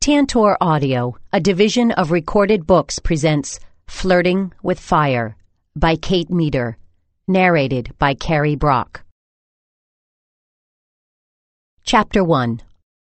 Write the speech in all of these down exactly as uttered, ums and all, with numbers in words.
Tantor Audio, a division of Recorded Books, presents Flirting with Fire by Kate Meador, narrated by Carrie Brock. Chapter one.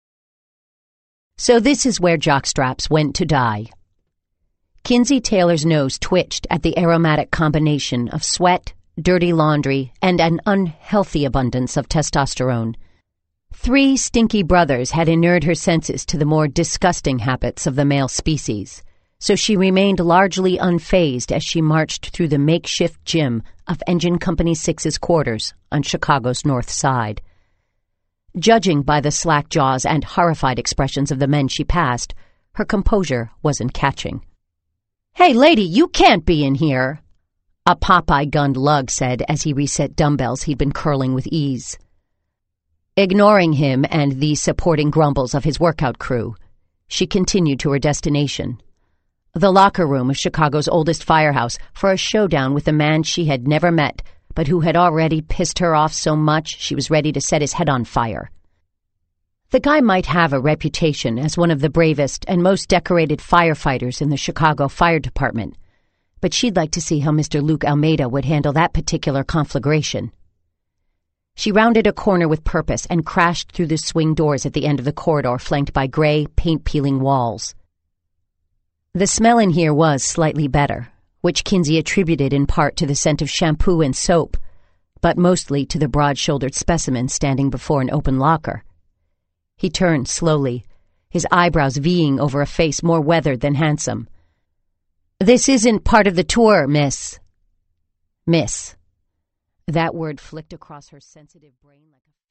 So this is where Jockstraps went to die. Kinsey Taylor's nose twitched at the aromatic combination of sweat, dirty laundry, and an unhealthy abundance of testosterone. Three stinky brothers had inured her senses to the more disgusting habits of the male species, so she remained largely unfazed as she marched through the makeshift gym of Engine Company six's quarters on Chicago's North Side. Judging by the slack jaws and horrified expressions of the men she passed, her composure wasn't catching. "Hey, lady, you can't be in here," a Popeye-gunned lug said as he reset dumbbells he'd been curling with ease. Ignoring him and the supporting grumbles of his workout crew, she continued to her destination, the locker room of Chicago's oldest firehouse, for a showdown with a man she had never met, but who had already pissed her off so much she was ready to set his head on fire. The guy might have a reputation as one of the bravest and most decorated firefighters in the Chicago Fire Department, but she'd like to see how Mister Luke Almeida would handle that particular conflagration. She rounded a corner with purpose and crashed through the swing doors at the end of the corridor flanked by gray, paint-peeling walls. The smell in here was slightly better, which Kinsey attributed in part to the scent of shampoo and soap, but mostly to the broad-shouldered specimen standing before an open locker. He turned slowly, his eyebrows V-ing over a face more weathered than handsome. "This isn't part of the tour, miss." Miss. That word flicked across her sensitive brain like a